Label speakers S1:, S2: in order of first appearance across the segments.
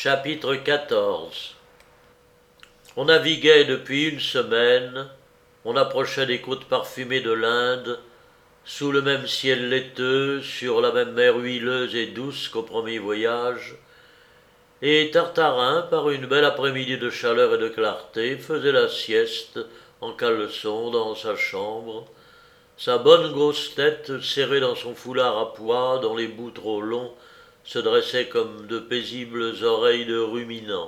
S1: Chapitre 14. On naviguait depuis une semaine, on approchait des côtes parfumées de l'Inde, sous le même ciel laiteux, sur la même mer huileuse et douce qu'au premier voyage, et Tartarin, par une belle après-midi de chaleur et de clarté, faisait la sieste en caleçon dans sa chambre, sa bonne grosse tête serrée dans son foulard à pois dont les bouts trop longs se dressaient comme de paisibles oreilles de ruminants.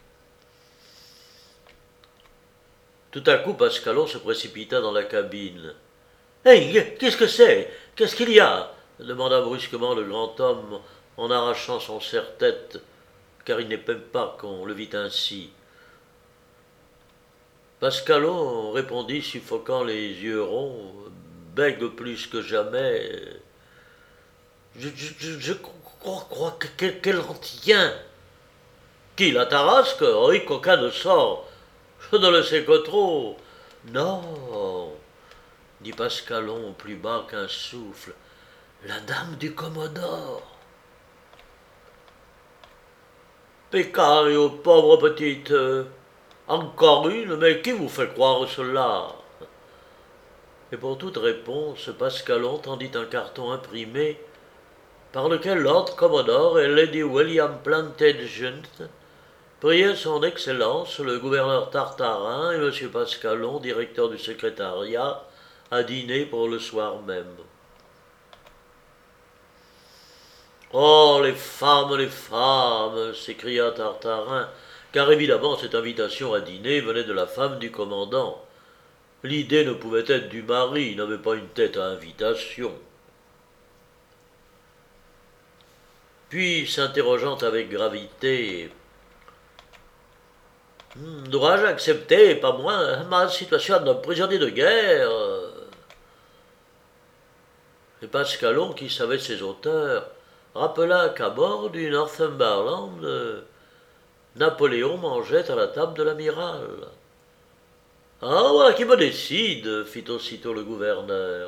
S1: Tout à coup, Pascalon se précipita dans la cabine. « Hey, qu'est-ce que c'est? Qu'est-ce qu'il y a ?» demanda brusquement le grand homme en arrachant son serre-tête, car il n'aimait pas qu'on le vît ainsi. Pascalon répondit, suffoquant les yeux ronds, bègue plus que jamais. Je crois qu'elle en tient. Qui, la Tarasque? Oui, coquin de sort. Je ne le sais que trop. Non, dit Pascalon plus bas qu'un souffle. La dame du Commodore. Pécario, pauvre petite. Encore une, mais qui vous fait croire cela? Et pour toute réponse, Pascalon tendit un carton imprimé par lequel Lord Commodore et Lady William Plantagenet priaient son Excellence, le gouverneur Tartarin et M. Pascalon, directeur du secrétariat, à dîner pour le soir même. « Oh, les femmes !» s'écria Tartarin, car évidemment cette invitation à dîner venait de la femme du commandant. L'idée ne pouvait être du mari, il n'avait pas une tête à invitation. Puis, s'interrogeant avec gravité, « Dois-je accepter, pas moins, ma situation de prisonnier de guerre ?» Et Pascalon, qui savait ses auteurs, rappela qu'à bord du Northumberland, Napoléon mangeait à la table de l'amiral. « Ah, voilà qui me décide, fit aussitôt le gouverneur.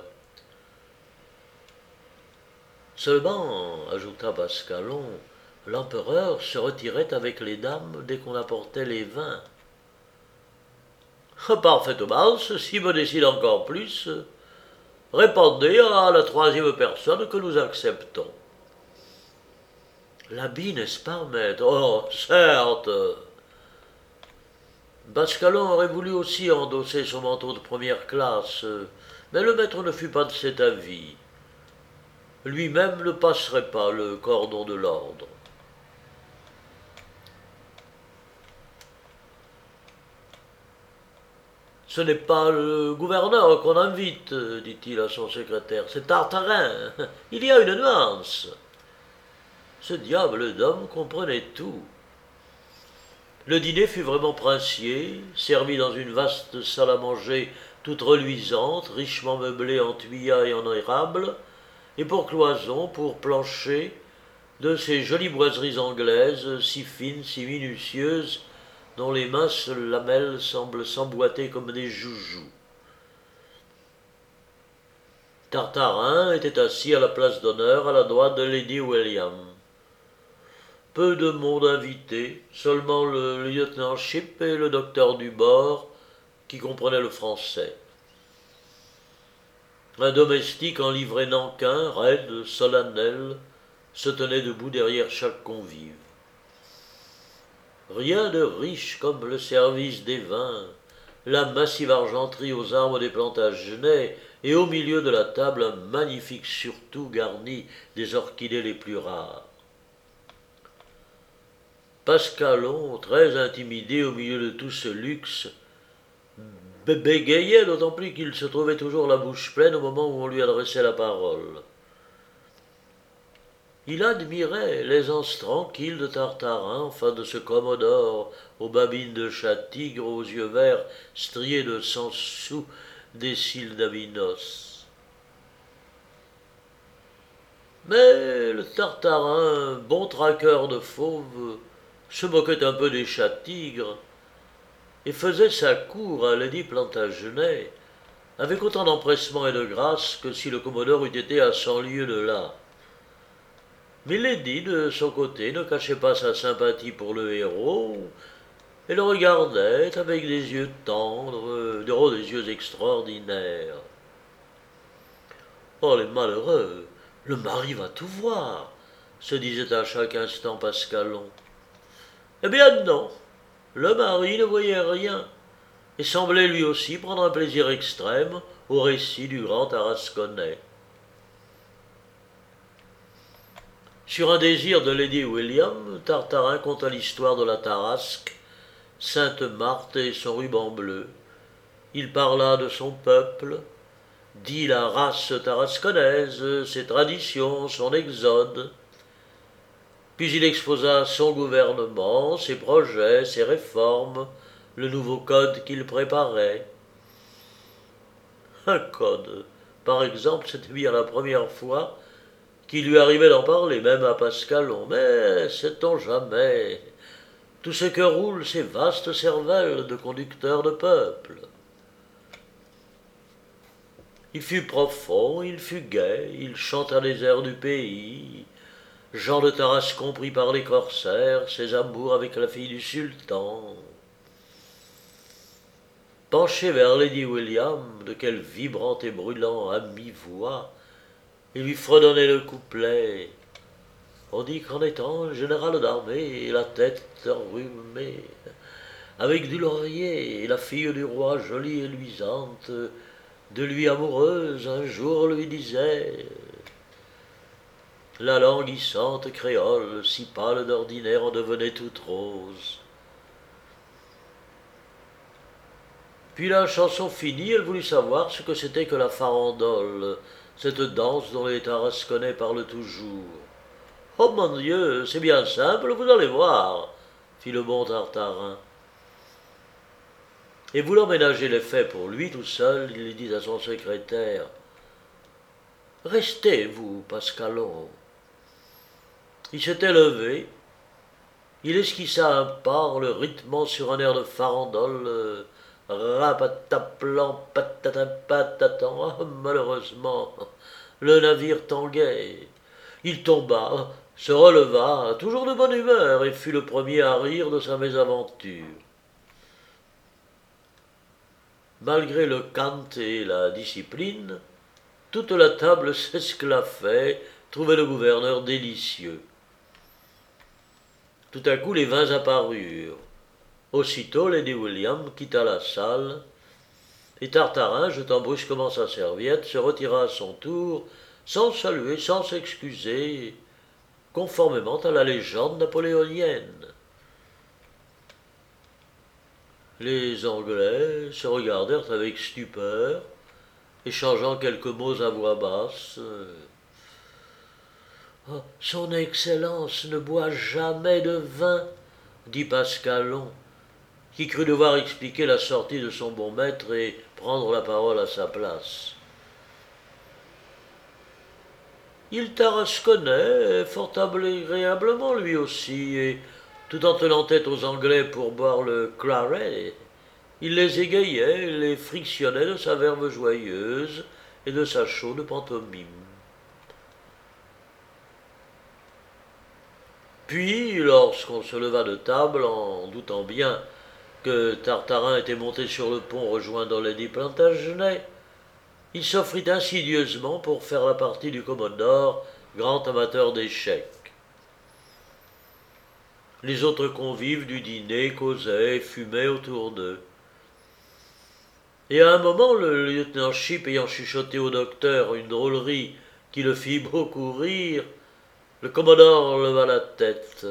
S1: Seulement, ajouta Pascalon, l'empereur se retirait avec les dames dès qu'on apportait les vins. Parfaitement, ceci me décide encore plus. Répondez à la troisième personne que nous acceptons. L'habit, n'est-ce pas, maître? Oh, certes. Pascalon aurait voulu aussi endosser son manteau de première classe, mais le maître ne fut pas de cet avis. Lui-même ne passerait pas le cordon de l'ordre. Ce n'est pas le gouverneur qu'on invite, dit-il à son secrétaire, c'est Tartarin. Il y a une nuance. Ce diable d'homme comprenait tout. Le dîner fut vraiment princier, servi dans une vaste salle à manger toute reluisante, richement meublée en tuyas et en érable, et pour cloison, pour plancher, de ces jolies boiseries anglaises, si fines, si minutieuses, dont les minces lamelles semblent s'emboîter comme des joujoux. Tartarin était assis à la place d'honneur à la droite de Lady William. Peu de monde invité, seulement le lieutenant Shipp et le docteur du bord, qui comprenaient le français. Un domestique en livrée nankin, raide, solennel, se tenait debout derrière chaque convive. Rien de riche comme le service des vins, la massive argenterie aux arbres des Plantagenets, et au milieu de la table un magnifique surtout garni des orchidées les plus rares. Pascalon, très intimidé au milieu de tout ce luxe, bégayait, d'autant plus qu'il se trouvait toujours la bouche pleine au moment où on lui adressait la parole. Il admirait l'aisance tranquille de Tartarin, enfin de ce Commodore aux babines de chat tigre, aux yeux verts striés de sang sous des cils d'Abynos. Mais le Tartarin, bon traqueur de fauves, se moquait un peu des chats tigres et faisait sa cour à Lady Plantagenet avec autant d'empressement et de grâce que si le Commodore eût été à 100 lieues de là. Milady, de son côté, ne cachait pas sa sympathie pour le héros, et le regardait avec des yeux tendres, des yeux extraordinaires. Oh, les malheureux, le mari va tout voir, se disait à chaque instant Pascalon. Eh bien non, le mari ne voyait rien, et semblait lui aussi prendre un plaisir extrême au récit du grand Tarasconnais. Sur un désir de Lady William, Tartarin conta l'histoire de la Tarasque, Sainte-Marthe et son ruban bleu. Il parla de son peuple, dit la race tarasconnaise, ses traditions, son exode. Puis il exposa son gouvernement, ses projets, ses réformes, le nouveau code qu'il préparait. Un code, par exemple, c'était bien la première fois qu'il lui arrivait d'en parler, même à Pascalon. Mais sait-on jamais tout ce que roulent ces vastes cervelles de conducteurs de peuple? Il fut profond, il fut gai, il chanta les airs du pays. Jean de Tarascon pris par les corsaires, ses amours avec la fille du sultan. Penché vers Lady William, de quel vibrant et brûlant à mi-voix, il lui fredonnait le couplet. On dit qu'en étant général d'armée, la tête enrhumée, avec du laurier, la fille du roi jolie et luisante, de lui amoureuse, un jour lui disait la languissante créole, si pâle d'ordinaire, en devenait toute rose. Puis la chanson finie, elle voulut savoir ce que c'était que la farandole, cette danse dont les Tarasconnais parlent toujours. Oh mon Dieu, c'est bien simple, vous allez voir, fit le bon Tartarin. Et voulant ménager les faits pour lui tout seul, il dit à son secrétaire « Restez, vous, Pascalon. » Il s'était levé, il esquissa un pas en le rythmant sur un air de farandole, rapataplan, patatin, patatan. Ah, malheureusement, le navire tanguait. Il tomba, se releva, toujours de bonne humeur, et fut le premier à rire de sa mésaventure. Malgré le cant et la discipline, toute la table s'esclaffait, trouvait le gouverneur délicieux. Tout à coup, les vins apparurent. Aussitôt, Lady William quitta la salle, et Tartarin, jetant brusquement sa serviette, se retira à son tour, sans saluer, sans s'excuser, conformément à la légende napoléonienne. Les Anglais se regardèrent avec stupeur, échangeant quelques mots à voix basse. Oh, son Excellence ne boit jamais de vin, dit Pascalon, qui crut devoir expliquer la sortie de son bon maître et prendre la parole à sa place. Il tarasconnait fort agréablement lui aussi, et tout en tenant tête aux Anglais pour boire le claret, il les égayait, les frictionnait de sa verve joyeuse et de sa chaude pantomime. Puis, lorsqu'on se leva de table, en doutant bien que Tartarin était monté sur le pont rejoindre Lady Plantagenet, il s'offrit insidieusement pour faire la partie du Commodore, grand amateur d'échecs. Les autres convives du dîner causaient et fumaient autour d'eux. Et à un moment, le lieutenant Chip ayant chuchoté au docteur une drôlerie qui le fit beaucoup rire, le Commodore leva la tête.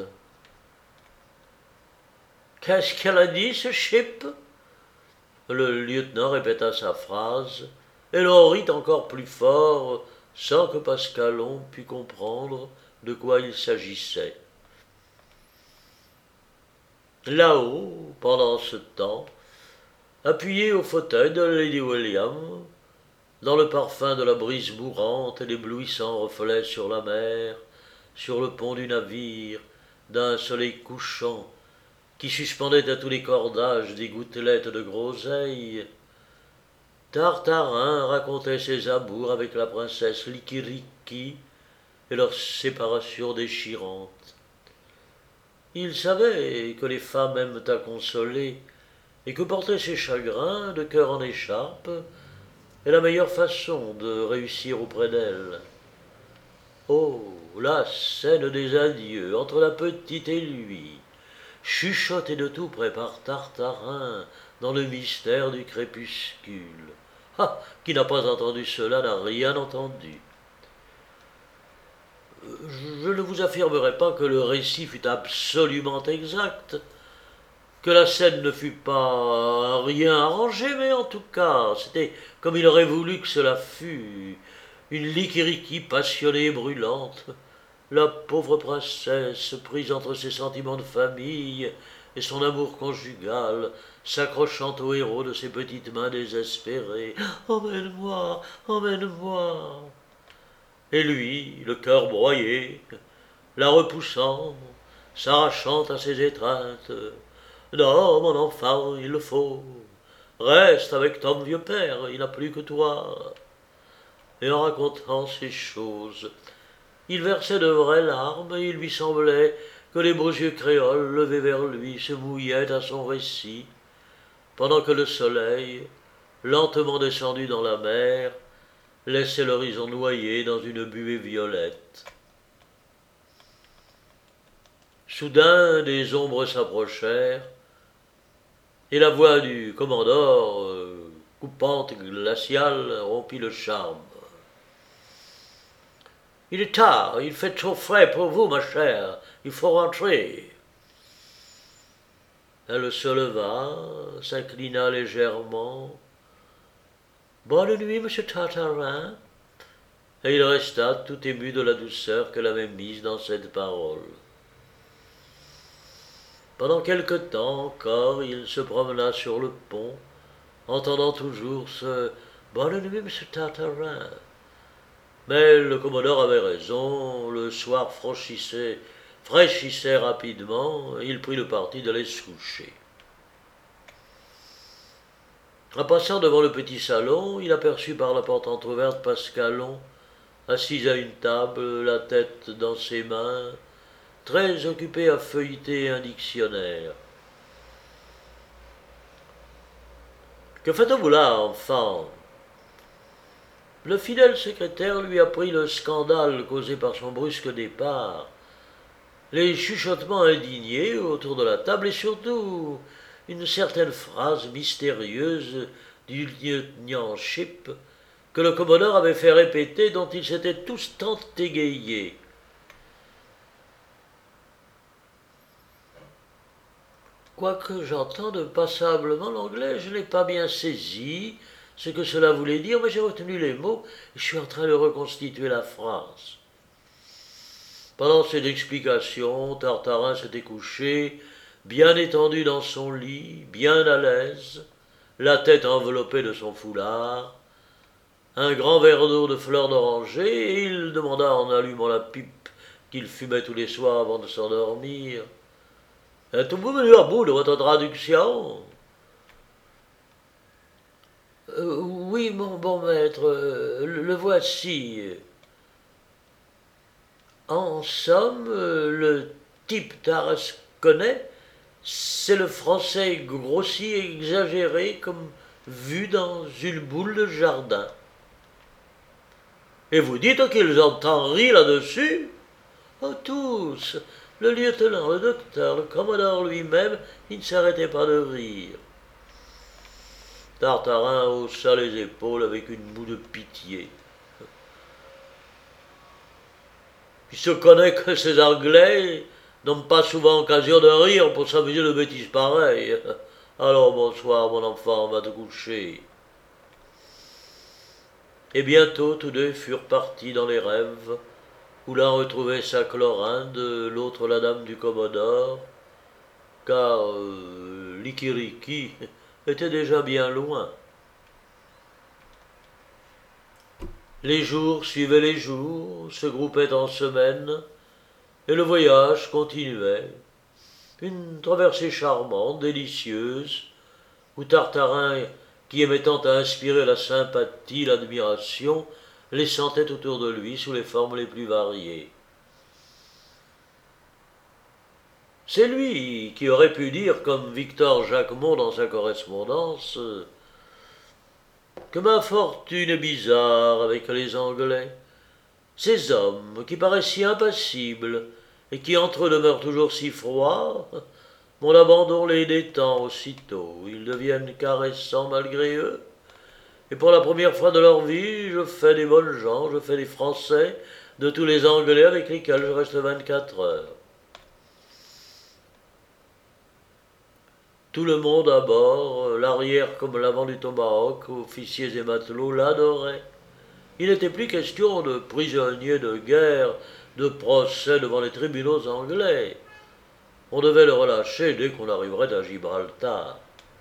S1: « Qu'est-ce qu'elle a dit, ce Chip ?» Le lieutenant répéta sa phrase, et l'on rit encore plus fort, sans que Pascalon pût comprendre de quoi il s'agissait. Là-haut, pendant ce temps, appuyé au fauteuil de Lady William, dans le parfum de la brise mourante et l'éblouissant reflet sur la mer, sur le pont du navire, d'un soleil couchant, qui suspendait à tous les cordages des gouttelettes de groseille, Tartarin racontait ses amours avec la princesse Likiriki, et leur séparation déchirante. Il savait que les femmes aiment à consoler, et que porter ses chagrins de cœur en écharpe est la meilleure façon de réussir auprès d'elles. Oh, la scène des adieux entre la petite et lui, chuchotée de tout près par Tartarin dans le mystère du crépuscule. Ah, qui n'a pas entendu cela n'a rien entendu. Je ne vous affirmerai pas que le récit fût absolument exact, que la scène ne fût pas rien arrangée, mais en tout cas, c'était comme il aurait voulu que cela fût, une liquiriquie passionnée et brûlante, la pauvre princesse, prise entre ses sentiments de famille et son amour conjugal, s'accrochant au héros de ses petites mains désespérées. « Emmène-moi, emmène-moi !» Et lui, le cœur broyé, la repoussant, s'arrachant à ses étreintes. « Non, mon enfant, il le faut. Reste avec ton vieux père, il n'a plus que toi. » Et en racontant ces choses, il versait de vraies larmes et il lui semblait que les beaux yeux créoles levés vers lui se mouillaient à son récit, pendant que le soleil, lentement descendu dans la mer, laissait l'horizon noyé dans une buée violette. Soudain, des ombres s'approchèrent, et la voix du commandeur, coupante et glaciale, rompit le charme. « Il est tard, il fait trop frais pour vous, ma chère, il faut rentrer. » Elle se leva, s'inclina légèrement. « Bonne nuit, monsieur Tartarin. » Et il resta tout ému de la douceur qu'elle avait mise dans cette parole. Pendant quelque temps encore, il se promena sur le pont, entendant toujours ce « Bonne nuit, monsieur Tartarin. » Mais le commodore avait raison, le soir fraîchissait rapidement, et il prit le parti d'aller se coucher. En passant devant le petit salon, il aperçut par la porte entr'ouverte Pascalon, assis à une table, la tête dans ses mains, très occupé à feuilleter un dictionnaire. « Que faites-vous là, enfant ?» Le fidèle secrétaire lui apprit le scandale causé par son brusque départ, les chuchotements indignés autour de la table et surtout une certaine phrase mystérieuse du lieutenant Chip que le commodore avait fait répéter, dont ils s'étaient tous tant égayés. Quoique j'entende passablement l'anglais, je n'ai pas bien saisi ce que cela voulait dire, mais j'ai retenu les mots et je suis en train de reconstituer la phrase. Pendant ces explications, Tartarin s'était couché, bien étendu dans son lit, bien à l'aise, la tête enveloppée de son foulard, un grand verre d'eau de fleurs d'oranger, et il demanda en allumant la pipe qu'il fumait tous les soirs avant de s'endormir « Êtes-vous venu à bout de votre traduction ?» Oui, mon bon maître, le voici. En somme, le type tarasconnais, c'est le français grossi et exagéré comme vu dans une boule de jardin. Et vous dites qu'ils ont tant ri là-dessus? Oh, tous, le lieutenant, le docteur, le commodore lui-même, il ne s'arrêtait pas de rire. Tartarin haussa les épaules avec une moue de pitié. Il se connaît que ces Anglais n'ont pas souvent occasion de rire pour s'amuser de bêtises pareilles. Alors bonsoir, mon enfant, va te coucher. Et bientôt tous deux furent partis dans les rêves, où l'un retrouvait sa Clorinde, l'autre la dame du commodore, car Likiriki était déjà bien loin. Les jours suivaient les jours, se groupaient en semaines, et le voyage continuait. Une traversée charmante, délicieuse, où Tartarin, qui aimait tant à inspirer la sympathie, l'admiration, les sentait autour de lui sous les formes les plus variées. C'est lui qui aurait pu dire, comme Victor Jacquemont dans sa correspondance, que ma fortune est bizarre avec les Anglais. Ces hommes qui paraissent si impassibles et qui entre eux demeurent toujours si froids, mon abandon les détend aussitôt. Ils deviennent caressants malgré eux. Et pour la première fois de leur vie, je fais des bonnes gens, je fais des Français de tous les Anglais avec lesquels je reste 24 heures. Tout le monde à bord, l'arrière comme l'avant du Tomahawk, officiers et matelots, l'adoraient. Il n'était plus question de prisonniers de guerre, de procès devant les tribunaux anglais. On devait le relâcher dès qu'on arriverait à Gibraltar.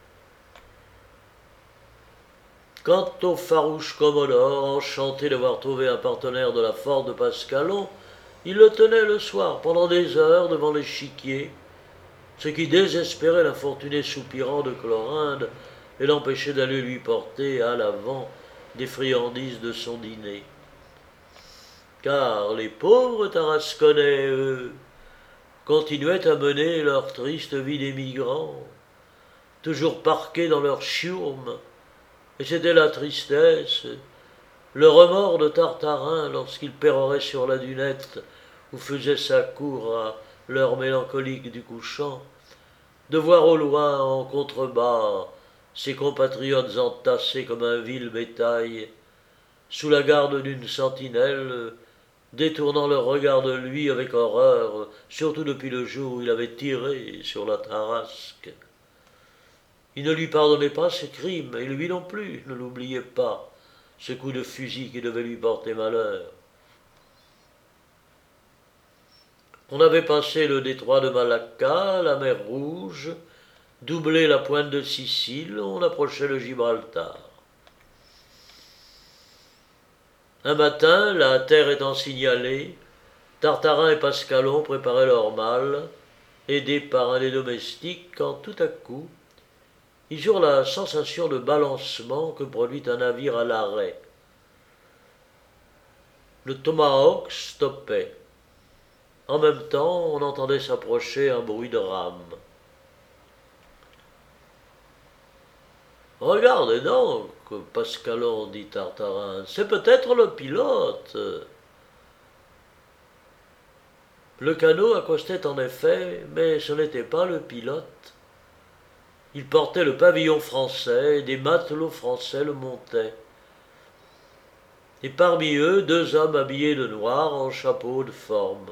S1: Quant au farouche Commodore, enchanté d'avoir trouvé un partenaire de la Fort de Pascalon, il le tenait le soir pendant des heures devant l'échiquier, ce qui désespérait l'infortuné soupirant de Chlorinde et l'empêchait d'aller lui porter à l'avant des friandises de son dîner. Car les pauvres Tarasconnais, eux, continuaient à mener leur triste vie d'émigrants, toujours parqués dans leur chiourme, et c'était la tristesse, le remords de Tartarin lorsqu'il pérorait sur la dunette où faisait sa cour à l'heure mélancolique du couchant, de voir au loin en contrebas ses compatriotes entassés comme un vil bétail, sous la garde d'une sentinelle, détournant leur regard de lui avec horreur, surtout depuis le jour où il avait tiré sur la Tarasque. Il ne lui pardonnait pas ses crimes, et lui non plus ne l'oubliait pas, ce coup de fusil qui devait lui porter malheur. On avait passé le détroit de Malacca, la mer Rouge, doublé la pointe de Sicile, on approchait le Gibraltar. Un matin, la terre étant signalée, Tartarin et Pascalon préparaient leur malle, aidés par un des domestiques, quand tout à coup, ils eurent la sensation de balancement que produit un navire à l'arrêt. Le Tomahawk stoppait. En même temps, on entendait s'approcher un bruit de rame. « Regardez donc, Pascalon, dit Tartarin, c'est peut-être le pilote. » Le canot accostait en effet, mais ce n'était pas le pilote. Il portait le pavillon français, et des matelots français le montaient. Et parmi eux, deux hommes habillés de noir en chapeau de forme.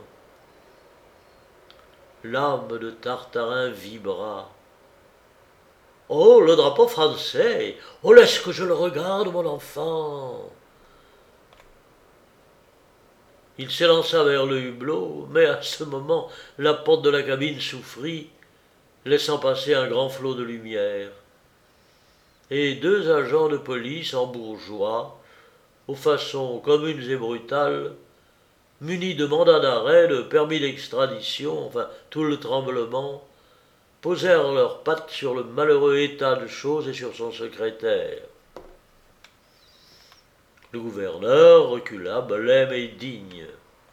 S1: L'âme de Tartarin vibra. « Oh, le drapeau français! Oh, laisse que je le regarde, mon enfant !» Il s'élança vers le hublot, mais à ce moment, la porte de la cabine s'ouvrit, laissant passer un grand flot de lumière. Et deux agents de police en bourgeois, aux façons communes et brutales, munis de mandat d'arrêt, de permis d'extradition, enfin tout le tremblement, posèrent leurs pattes sur le malheureux état de choses et sur son secrétaire. Le gouverneur recula, blême et digne.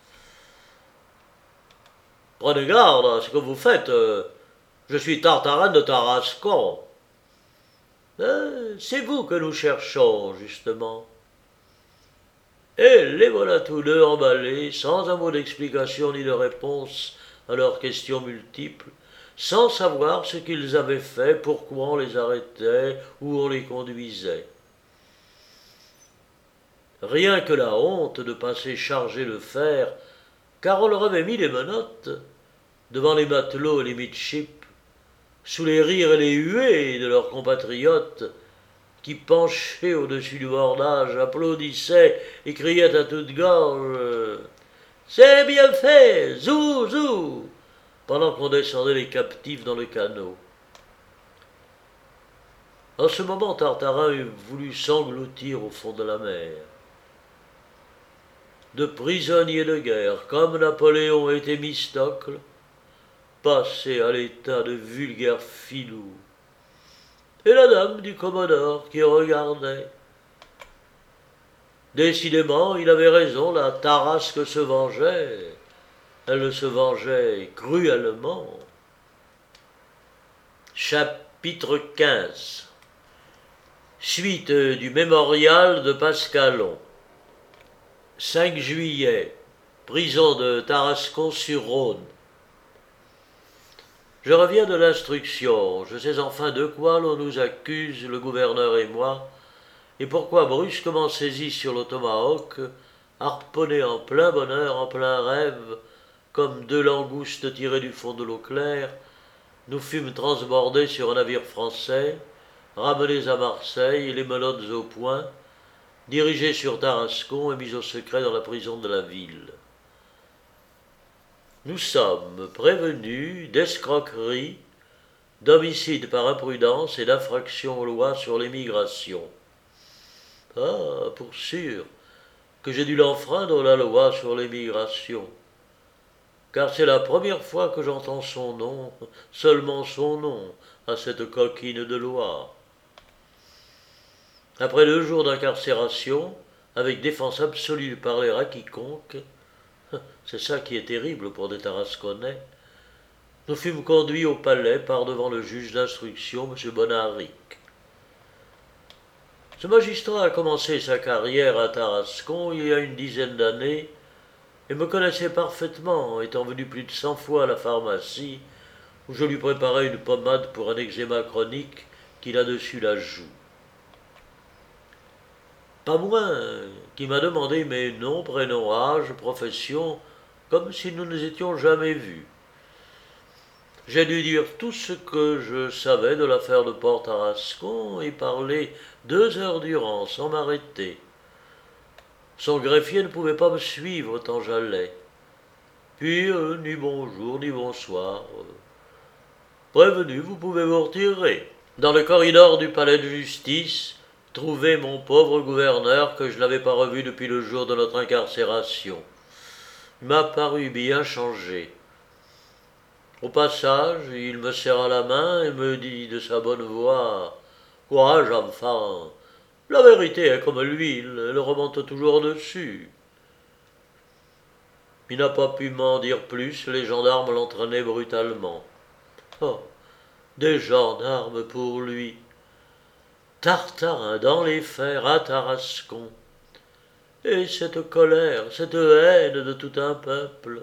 S1: « Prenez garde à ce que vous faites, je suis Tartarin de Tarascon. »« C'est vous que nous cherchons, justement. » Et les voilà tous deux emballés, sans un mot d'explication ni de réponse à leurs questions multiples, sans savoir ce qu'ils avaient fait, pourquoi on les arrêtait, où on les conduisait. Rien que la honte de passer chargé de fer, car on leur avait mis les menottes, devant les matelots et les midship, sous les rires et les huées de leurs compatriotes, qui, penchés au-dessus du bordage, applaudissaient et criaient à toute gorge « C'est bien fait, zou, zou !» pendant qu'on descendait les captifs dans le canot. En ce moment, Tartarin eût voulu s'engloutir au fond de la mer. De prisonniers de guerre, comme Napoléon et Thémistocle, passés à l'état de vulgaires filous. Et la dame du Commodore qui regardait. Décidément, il avait raison, la Tarasque se vengeait. Elle se vengeait cruellement. Chapitre 15. Suite du mémorial de Pascalon. 5 juillet. Prison de Tarascon-sur-Rhône. Je reviens de l'instruction. Je sais enfin de quoi l'on nous accuse, le gouverneur et moi, et pourquoi brusquement saisis sur le tomahawk, harponnés en plein bonheur, en plein rêve, comme deux langoustes tirées du fond de l'eau claire, nous fûmes transbordés sur un navire français, ramenés à Marseille, les menottes au poing, dirigés sur Tarascon et mis au secret dans la prison de la ville. Nous sommes prévenus d'escroquerie, d'homicide par imprudence et d'infraction aux lois sur l'émigration. Ah, pour sûr que j'ai dû l'enfreindre la loi sur l'émigration, car c'est la première fois que j'entends son nom, seulement son nom, à cette coquine de loi. Après 2 jours d'incarcération, avec défense absolue de parler à quiconque, c'est ça qui est terrible pour des Tarasconnais, nous fûmes conduits au palais par devant le juge d'instruction, M. Bonaric. Ce magistrat a commencé sa carrière à Tarascon il y a une dizaine d'années et me connaissait parfaitement, étant venu plus de 100 fois à la pharmacie où je lui préparais une pommade pour un eczéma chronique qu'il a dessus la joue. Pas moins, qui m'a demandé mes noms, prénoms, âge, profession, comme si nous ne nous étions jamais vus. J'ai dû dire tout ce que je savais de l'affaire de Port-Tarascon et parler 2 heures durant sans m'arrêter. Son greffier ne pouvait pas me suivre tant j'allais. Puis, ni bonjour, ni bonsoir. Prévenu, vous pouvez vous retirer. Dans le corridor du palais de justice, trouver mon pauvre gouverneur que je n'avais pas revu depuis le jour de notre incarcération. Il m'a paru bien changé. Au passage, il me serra la main et me dit de sa bonne voix « Courage, enfant, la vérité est comme l'huile, elle remonte toujours dessus. » Il n'a pas pu m'en dire plus, les gendarmes l'entraînaient brutalement. Oh, des gendarmes pour lui. Tartarin dans les fers à Tarascon. Et cette colère, cette haine de tout un peuple.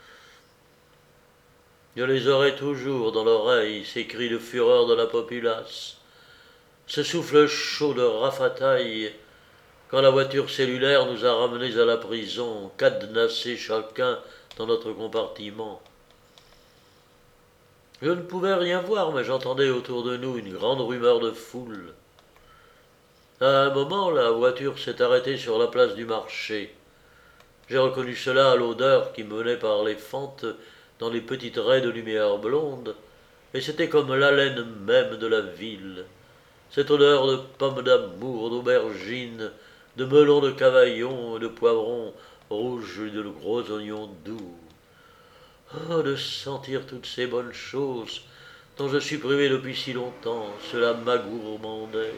S1: Je les aurai toujours dans l'oreille, ces cris de fureur de la populace, ce souffle chaud de rafataille, quand la voiture cellulaire nous a ramenés à la prison, cadenassés chacun dans notre compartiment. Je ne pouvais rien voir, mais j'entendais autour de nous une grande rumeur de foule. À un moment, la voiture s'est arrêtée sur la place du marché. J'ai reconnu cela à l'odeur qui menait par les fentes dans les petites raies de lumière blonde, et c'était comme l'haleine même de la ville, cette odeur de pommes d'amour, d'aubergines, de melons de Cavaillon, de poivrons rouges et de gros oignons doux. Oh, de sentir toutes ces bonnes choses dont je suis privé depuis si longtemps, cela m'agourmandait.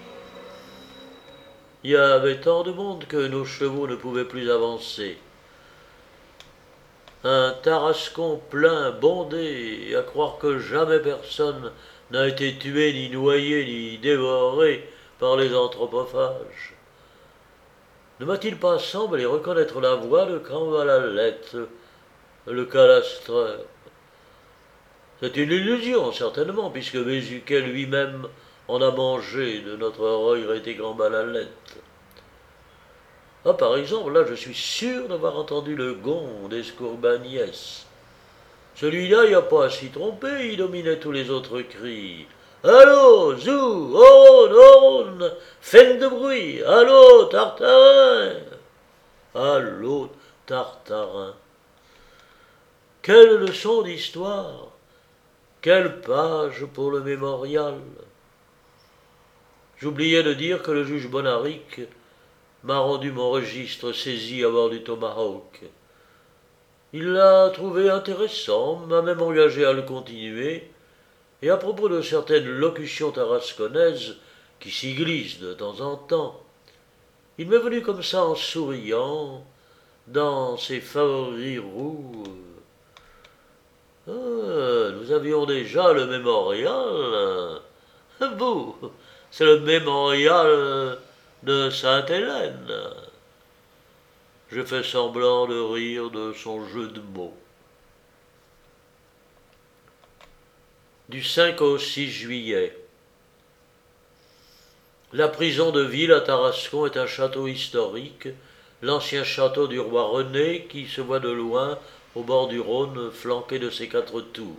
S1: Il y avait tant de monde que nos chevaux ne pouvaient plus avancer. Un Tarascon plein, bondé, à croire que jamais personne n'a été tué, ni noyé, ni dévoré par les anthropophages. Ne m'a-t-il pas semblé reconnaître la voix de Cambalalette, le calastreur? C'est une illusion, certainement, puisque Bézuquet lui-même en a mangé de notre regretté Cambalalette. Ah, par exemple, là, je suis sûr d'avoir entendu le gond d'Escourbagnès. Celui-là, il n'y a pas à s'y tromper, il dominait tous les autres cris. Allô, zou, on, faites de bruit, allô, Tartarin. Allô, Tartarin. Quelle leçon d'histoire, quelle page pour le mémorial. J'oubliais de dire que le juge Bonaric m'a rendu mon registre saisi à bord du Tomahawk. Il l'a trouvé intéressant, m'a même engagé à le continuer, et à propos de certaines locutions tarasconnaises qui s'y glissent de temps en temps, Il m'est venu comme ça en souriant, dans ses favoris roux. Nous avions déjà le mémorial. Vous, c'est le mémorial de Sainte-Hélène. Je fais semblant de rire de son jeu de mots. Du 5 au 6 juillet. La prison de ville à Tarascon est un château historique, l'ancien château du roi René qui se voit de loin au bord du Rhône flanqué de ses 4 tours.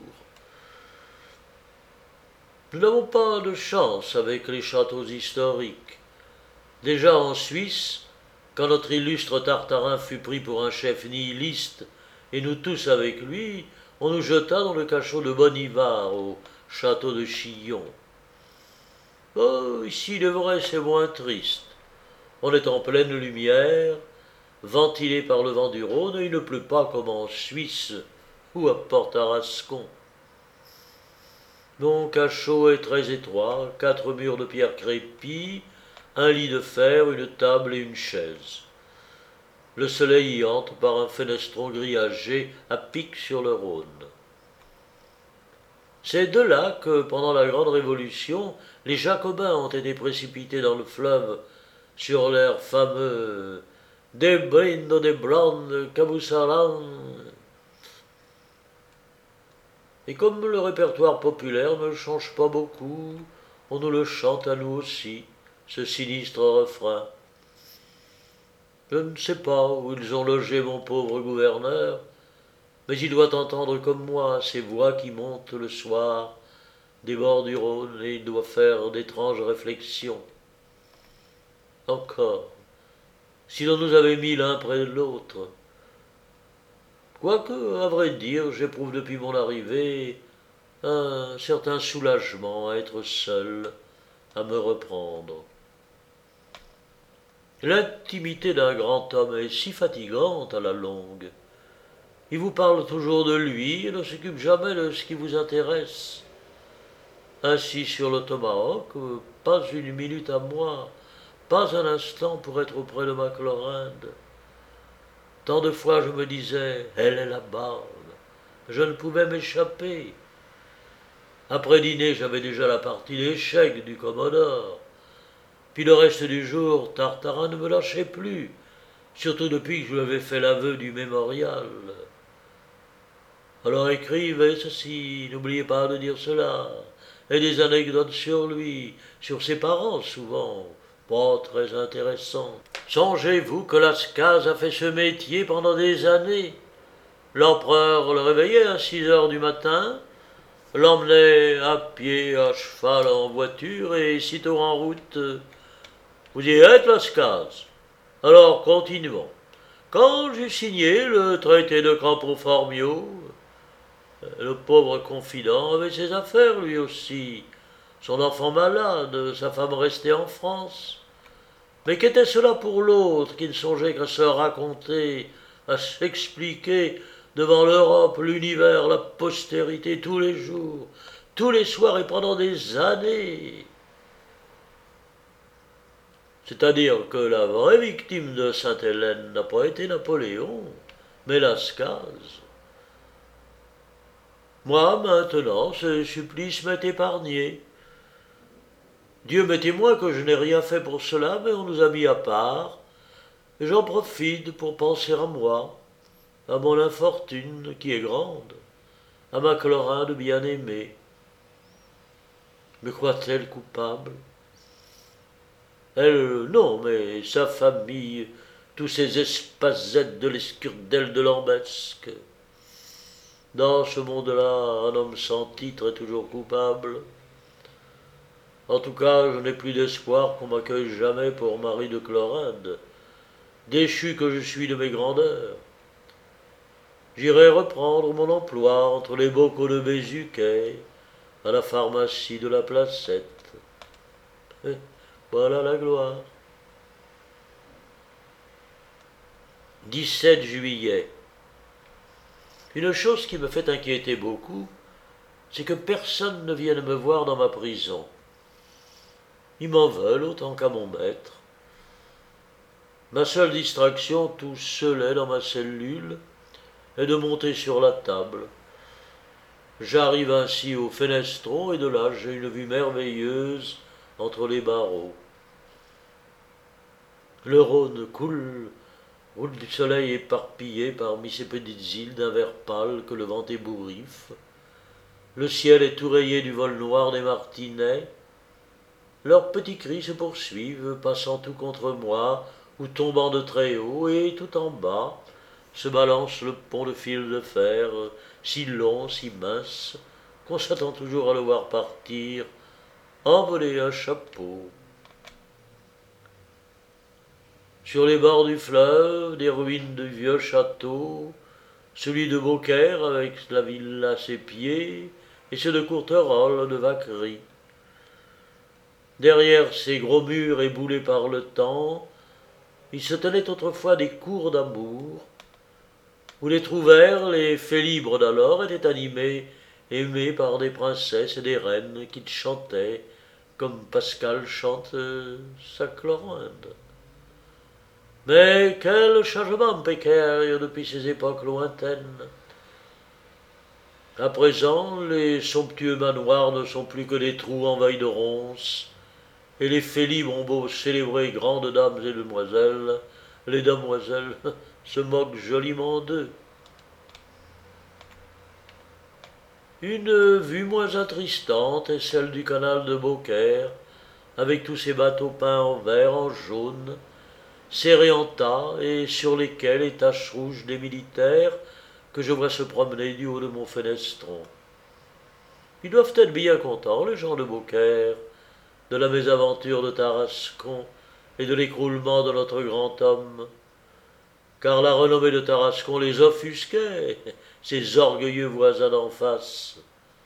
S1: Nous n'avons pas de chance avec les châteaux historiques. Déjà en Suisse, quand notre illustre Tartarin fut pris pour un chef nihiliste, et nous tous avec lui, on nous jeta dans le cachot de Bonnivard, au château de Chillon. Oh, ici, le vrai, c'est moins triste. On est en pleine lumière, ventilé par le vent du Rhône, et il ne pleut pas comme en Suisse ou à Port-Tarascon. Mon cachot est très étroit, 4 murs de pierre crépie, un lit de fer, une table et une chaise. Le soleil y entre par un fenestron grillagé à pic sur le Rhône. C'est de là que, pendant la Grande Révolution, les Jacobins ont été précipités dans le fleuve sur l'air fameux « Des brindo de blonde Cabussalan ». Et comme le répertoire populaire ne change pas beaucoup, on nous le chante à nous aussi, ce sinistre refrain. Je ne sais pas où ils ont logé mon pauvre gouverneur, mais il doit entendre comme moi ces voix qui montent le soir des bords du Rhône, et il doit faire d'étranges réflexions. Encore, si l'on nous avait mis l'un près de l'autre. Quoique, à vrai dire, j'éprouve depuis mon arrivée un certain soulagement à être seul, à me reprendre. L'intimité d'un grand homme est si fatigante à la longue. Il vous parle toujours de lui et ne s'occupe jamais de ce qui vous intéresse. Ainsi sur le tomahawk, pas une minute à moi, pas un instant pour être auprès de ma Clorinde. Tant de fois je me disais, elle est là-bas, je ne pouvais m'échapper. Après dîner, j'avais déjà la partie d'échecs du Commodore. Puis le reste du jour, Tartarin ne me lâchait plus, surtout depuis que je lui avais fait l'aveu du mémorial. Alors écrivez ceci, n'oubliez pas de dire cela, et des anecdotes sur lui, sur ses parents souvent, pas très intéressantes. Songez-vous que Lascaz a fait ce métier pendant des années. L'empereur le réveillait à 6 heures du matin, l'emmenait à pied, à cheval, en voiture, et sitôt en route. Vous y êtes, Lascaz? Alors continuons. Quand j'eus signé le traité de Campo Formio, le pauvre confident avait ses affaires lui aussi, son enfant malade, sa femme restée en France. Mais qu'était cela pour l'autre qui ne songeait qu'à se raconter, à s'expliquer devant l'Europe, l'univers, la postérité, tous les jours, tous les soirs et pendant des années? C'est-à-dire que la vraie victime de Sainte-Hélène n'a pas été Napoléon, mais Lascaz. Moi, maintenant, ce supplice m'est épargné. Dieu m'est témoin que je n'ai rien fait pour cela, mais on nous a mis à part, et j'en profite pour penser à moi, à mon infortune qui est grande, à ma Clorinde bien-aimée. Me croit-elle coupable? Elle, non, mais sa famille, tous ces espazettes de l'escurdelle de Lambesque. Dans ce monde-là, un homme sans titre est toujours coupable. En tout cas, je n'ai plus d'espoir qu'on m'accueille jamais pour mari de Clorinde, déchu que je suis de mes grandeurs. J'irai reprendre mon emploi entre les bocaux de Bézuquet, à la pharmacie de la Placette. Voilà la gloire. 17 juillet. Une chose qui me fait inquiéter beaucoup, c'est que personne ne vienne me voir dans ma prison. Ils m'en veulent autant qu'à mon maître. Ma seule distraction, tout seul dans ma cellule, est de monter sur la table. J'arrive ainsi au fenestron et de là j'ai une vue merveilleuse entre les barreaux. Le Rhône roule du soleil éparpillé parmi ces petites îles d'un vert pâle que le vent ébouriffe. Le ciel est tout rayé du vol noir des martinets. Leurs petits cris se poursuivent, passant tout contre moi ou tombant de très haut, et tout en bas se balance le pont de fil de fer, si long, si mince, qu'on s'attend toujours à le voir partir, envoler un chapeau. Sur les bords du fleuve, des ruines de vieux châteaux, celui de Beaucaire avec la ville à ses pieds, et ceux de Courterolles, de Vacquerie. Derrière ces gros murs éboulés par le temps, il se tenait autrefois des cours d'amour, où les trouvères, les fées libres d'alors, étaient animés, aimés par des princesses et des reines qui chantaient, comme Pascal chante sa Clorinde. Mais quel changement précaire depuis ces époques lointaines! À présent, les somptueux manoirs ne sont plus que des trous envahis de ronces, et les fées libres ont beau célébrer grandes dames et demoiselles, les damoiselles se moquent joliment d'eux. Une vue moins attristante est celle du canal de Beaucaire, avec tous ces bateaux peints en vert, en jaune, serrés en tas, et sur lesquels les taches rouges des militaires que je vois se promener du haut de mon fenestron. Ils doivent être bien contents, les gens de Beaucaire, de la mésaventure de Tarascon et de l'écroulement de notre grand homme, car la renommée de Tarascon les offusquait, ces orgueilleux voisins d'en face.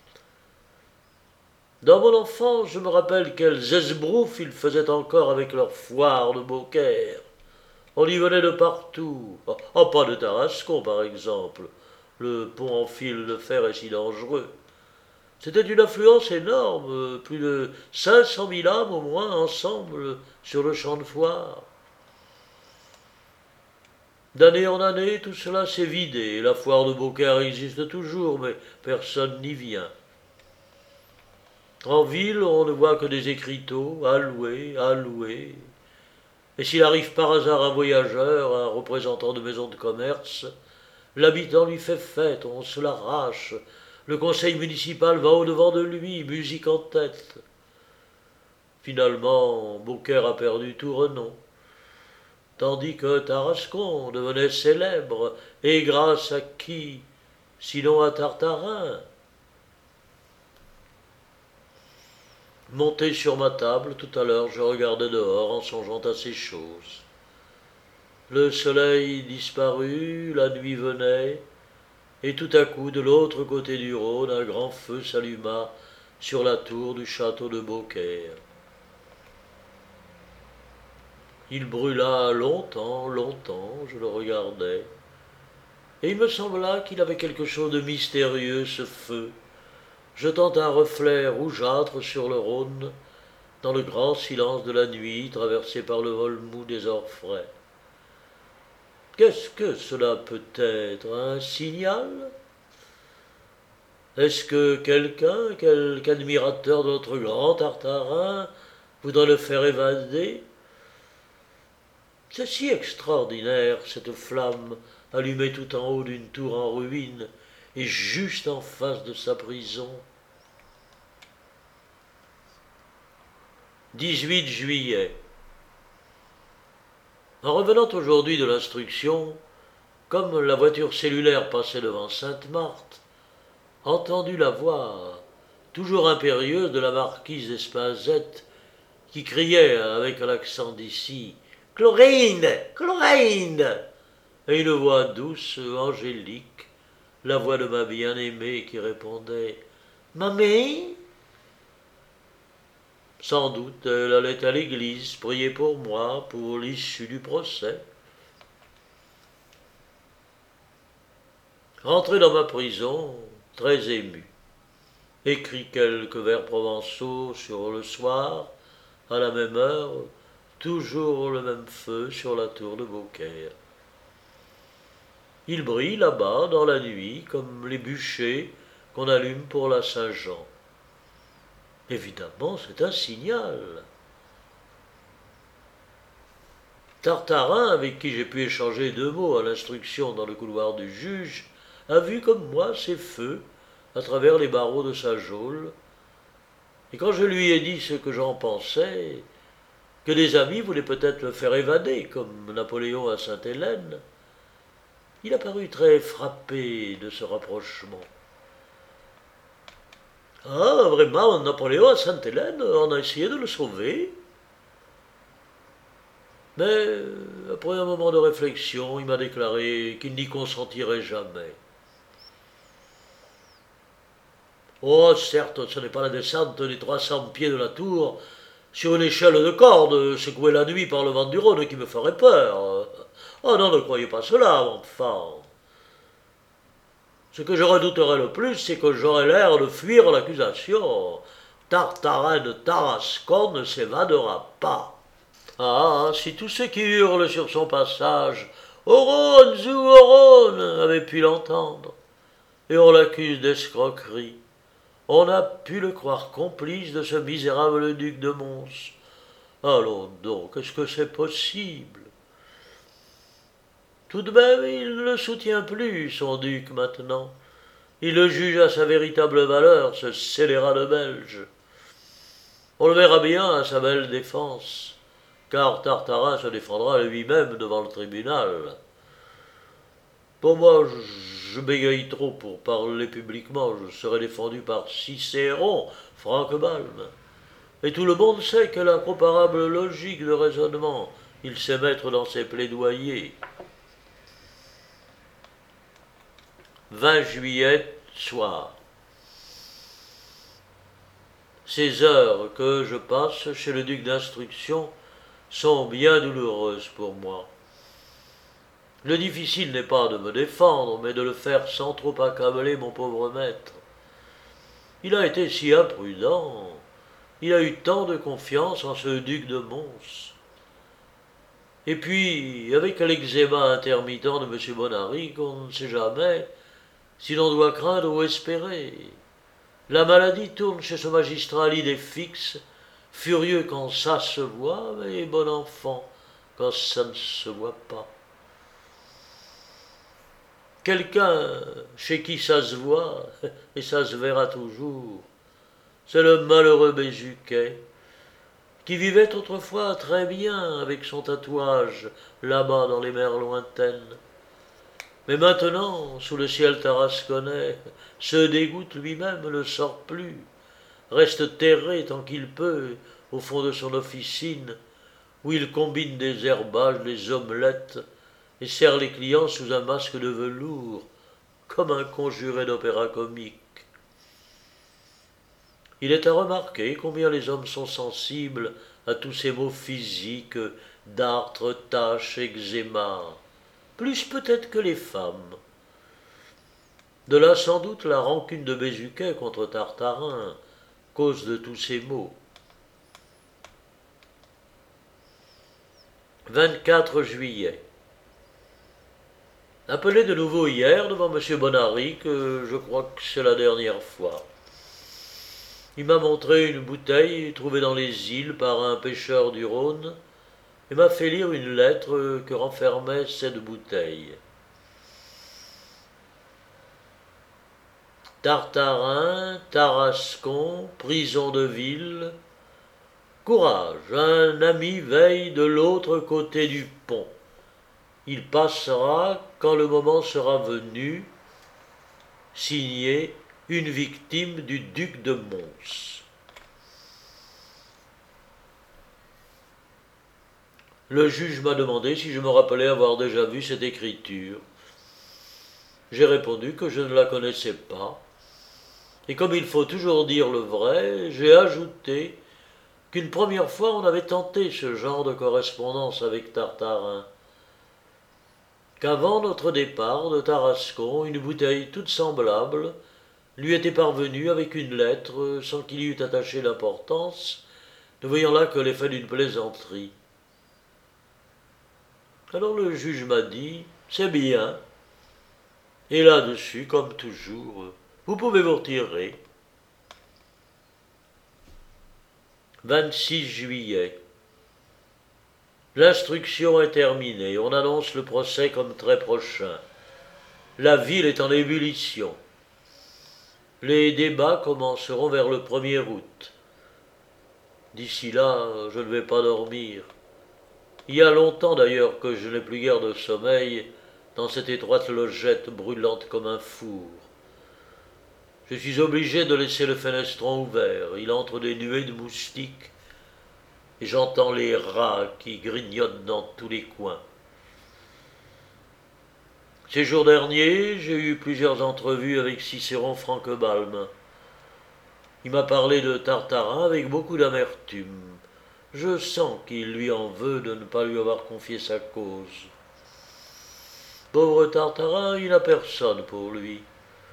S1: Dans mon enfance, je me rappelle quels esbroufs ils faisaient encore avec leur foire de Beaucaire. On y venait de partout. Oh, pas de Tarascon, par exemple. Le pont en fil de fer est si dangereux. C'était une affluence énorme, plus de 500 000 âmes au moins ensemble sur le champ de foire. D'année en année, tout cela s'est vidé. La foire de Beaucaire existe toujours, mais personne n'y vient. En ville, on ne voit que des écriteaux, à louer, à louer. Et s'il arrive par hasard un voyageur, un représentant de maison de commerce, l'habitant lui fait fête, on se l'arrache. Le conseil municipal va au-devant de lui, musique en tête. Finalement, Beaucaire a perdu tout renom. Tandis que Tarascon devenait célèbre, et grâce à qui, sinon à Tartarin. Monté sur ma table, tout à l'heure, je regardais dehors en songeant à ces choses. Le soleil disparut, la nuit venait, et tout à coup, de l'autre côté du Rhône, un grand feu s'alluma sur la tour du château de Beaucaire. Il brûla longtemps, longtemps, je le regardais, et il me sembla qu'il avait quelque chose de mystérieux, ce feu, jetant un reflet rougeâtre sur le Rhône, dans le grand silence de la nuit, traversé par le vol mou des orfraies. Qu'est-ce que cela peut être? Un signal? Est-ce que quelqu'un, quelque admirateur de notre grand Tartarin, voudrait le faire évader? C'est si extraordinaire, cette flamme allumée tout en haut d'une tour en ruine et juste en face de sa prison. 18 juillet. En revenant aujourd'hui de l'instruction, comme la voiture cellulaire passait devant Sainte-Marthe, entendu la voix, toujours impérieuse, de la marquise d'Espinzette, qui criait avec l'accent d'ici « Chlorine! Chlorine !» et une voix douce, angélique, la voix de ma bien-aimée qui répondait « Mamie ?» Sans doute, elle allait à l'église prier pour moi, pour l'issue du procès. Rentré dans ma prison, très ému, écrit quelques vers provençaux sur le soir, à la même heure, toujours le même feu sur la tour de Beaucaire. Il brille là-bas dans la nuit comme les bûchers qu'on allume pour la Saint-Jean. Évidemment, c'est un signal. Tartarin, avec qui j'ai pu échanger 2 mots à l'instruction dans le couloir du juge, a vu comme moi ces feux à travers les barreaux de sa geôle. Et quand je lui ai dit ce que j'en pensais, que des amis voulaient peut-être le faire évader, comme Napoléon à Sainte-Hélène, il a paru très frappé de ce rapprochement. Ah, vraiment, Napoléon à Sainte-Hélène, on a essayé de le sauver. Mais, après un moment de réflexion, il m'a déclaré qu'il n'y consentirait jamais. Oh, certes, ce n'est pas la descente des 300 pieds de la tour sur une échelle de corde secouée la nuit par le vent du Rhône qui me ferait peur. Oh non, ne croyez pas cela, enfant. Ce que je redouterais le plus, c'est que j'aurais l'air de fuir l'accusation. Tartarin de Tarascon ne s'évadera pas. Ah, si tous ceux qui hurlent sur son passage « Oron, zou, Oron !» avaient pu l'entendre. Et on l'accuse d'escroquerie. On a pu le croire complice de ce misérable duc de Mons. Allons donc, est-ce que c'est possible? Tout de même, il ne le soutient plus, son duc, maintenant. Il le juge à sa véritable valeur, ce scélérat de Belge. On le verra bien à sa belle défense, car Tartarin se défendra lui-même devant le tribunal. Pour moi, je bégaye trop pour parler publiquement. Je serai défendu par Cicéron, Franck-Balme. Et tout le monde sait quelle incomparable logique de raisonnement il sait mettre dans ses plaidoyers. 20 juillet, soir. Ces heures que je passe chez le duc d'instruction sont bien douloureuses pour moi. Le difficile n'est pas de me défendre, mais de le faire sans trop accabler mon pauvre maître. Il a été si imprudent, il a eu tant de confiance en ce duc de Mons. Et puis, avec l'eczéma intermittent de M. Bonaric, on ne sait jamais si l'on doit craindre ou espérer. La maladie tourne chez ce magistrat à l'idée fixe, furieux quand ça se voit, mais bon enfant quand ça ne se voit pas. Quelqu'un chez qui ça se voit, et ça se verra toujours, c'est le malheureux Bézuquet, qui vivait autrefois très bien avec son tatouage là-bas dans les mers lointaines. Mais maintenant, sous le ciel tarasconnais, se dégoûte lui-même, ne sort plus, reste terré tant qu'il peut au fond de son officine, où il combine des herbages, des omelettes, et sert les clients sous un masque de velours, comme un conjuré d'opéra comique. Il est à remarquer combien les hommes sont sensibles à tous ces maux physiques, dartres, taches, eczéma, plus peut-être que les femmes. De là sans doute la rancune de Bézuquet contre Tartarin, cause de tous ces maux. 24 juillet. Appelé de nouveau hier devant M. Bonaric, je crois que c'est la dernière fois. Il m'a montré une bouteille trouvée dans les îles par un pêcheur du Rhône et m'a fait lire une lettre que renfermait cette bouteille. Tartarin, Tarascon, prison de ville. Courage, un ami veille de l'autre côté du pont. Il passera quand le moment sera venu. Signé une victime du duc de Mons. Le juge m'a demandé si je me rappelais avoir déjà vu cette écriture. J'ai répondu que je ne la connaissais pas. Et comme il faut toujours dire le vrai, j'ai ajouté qu'une première fois on avait tenté ce genre de correspondance avec Tartarin. Qu'avant notre départ de Tarascon, une bouteille toute semblable lui était parvenue avec une lettre sans qu'il y eût attaché d'importance, ne voyant là que l'effet d'une plaisanterie. Alors le juge m'a dit, c'est bien. Et là-dessus, comme toujours, vous pouvez vous retirer. 26 juillet. L'instruction est terminée. On annonce le procès comme très prochain. La ville est en ébullition. Les débats commenceront vers le 1er août. D'ici là, je ne vais pas dormir. Il y a longtemps d'ailleurs que je n'ai plus guère de sommeil dans cette étroite logette brûlante comme un four. Je suis obligé de laisser le fenestron ouvert. Il entre des nuées de moustiques et j'entends les rats qui grignotent dans tous les coins. Ces jours derniers, j'ai eu plusieurs entrevues avec Cicéron Franquebalme. Il m'a parlé de Tartarin avec beaucoup d'amertume. Je sens qu'il lui en veut de ne pas lui avoir confié sa cause. Pauvre Tartarin, il n'a personne pour lui.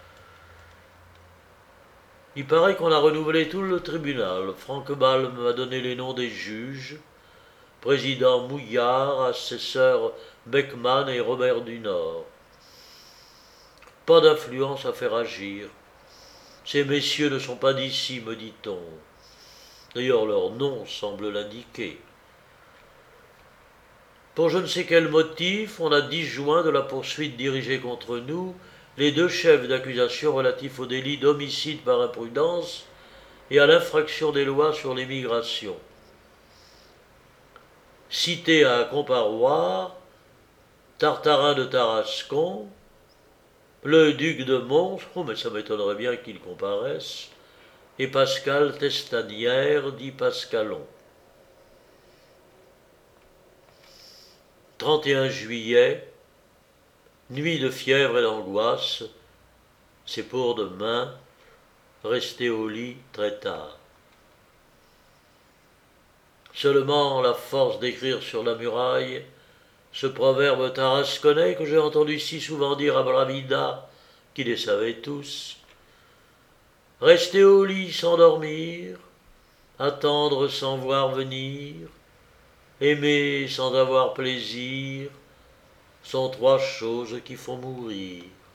S1: Il paraît qu'on a renouvelé tout le tribunal. Franquebalme m'a donné les noms des juges, président Mouillard, assesseur Beckman et Robert Dunord. Pas d'influence à faire agir. Ces messieurs ne sont pas d'ici, me dit-on. D'ailleurs, leur nom semble l'indiquer. Pour je ne sais quel motif, on a disjoint de la poursuite dirigée contre nous les deux chefs d'accusation relatifs au délit d'homicide par imprudence et à l'infraction des lois sur l'immigration. Cités à comparoir, Tartarin de Tarascon, le duc de Mons, mais ça m'étonnerait bien qu'il comparaisse, et Pascal Testanière, dit Pascalon. 31 juillet, nuit de fièvre et d'angoisse, c'est pour demain, rester au lit très tard. Seulement la force d'écrire sur la muraille ce proverbe tarasconnais que j'ai entendu si souvent dire à Bravida, qui les savait tous. Rester au lit sans dormir, attendre sans voir venir, aimer sans avoir plaisir, sont trois choses qui font mourir.